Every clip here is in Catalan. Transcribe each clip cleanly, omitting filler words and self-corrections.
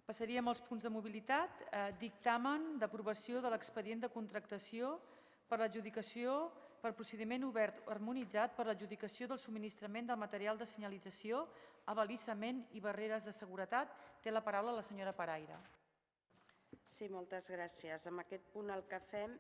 Passaríem als punts de mobilitat. Dictamen d'aprovació de l'expedient de contractació per l'adjudicació per procediment obert harmonitzat per l'adjudicació del subministrament del material de senyalització, abalissament i barreres de seguretat. Té la paraula la senyora Paraire. Sí, moltes gràcies. Amb aquest punt el que fem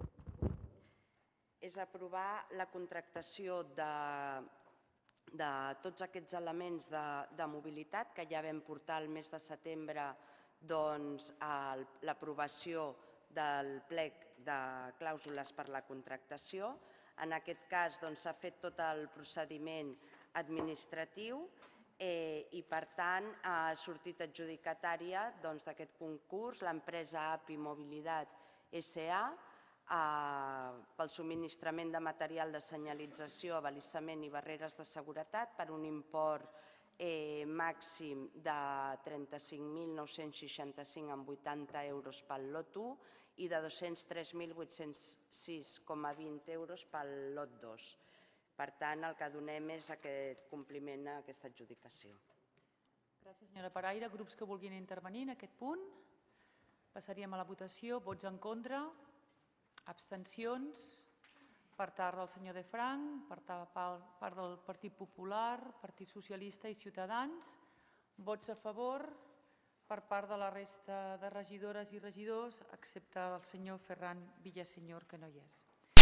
és aprovar la contractació de tots aquests elements de mobilitat que ja vam portar el mes de setembre a l'aprovació del plec de clàusules per la contractació. En aquest cas s'ha fet tot el procediment administratiu i, per tant, ha sortit adjudicatària d'aquest concurs l'empresa API Mobilitat S.A. pel subministrament de material de senyalització, abalissament i barreres de seguretat per un import màxim de 35.965,80 euros pel lot 1 i de 203.806,20 euros pel lot 2. Per tant, el que donem és aquest compliment a aquesta adjudicació. Gràcies, senyora Paraire. Grups que vulguin intervenir en aquest punt? Passaríem a la votació. Vots en contra? Abstencions? Per part del senyor De Frank, per part del Partit Popular, Partit Socialista i Ciutadans. Vots a favor per part de la resta de regidores i regidors, excepte el senyor Ferran Villaseñor, que no hi és.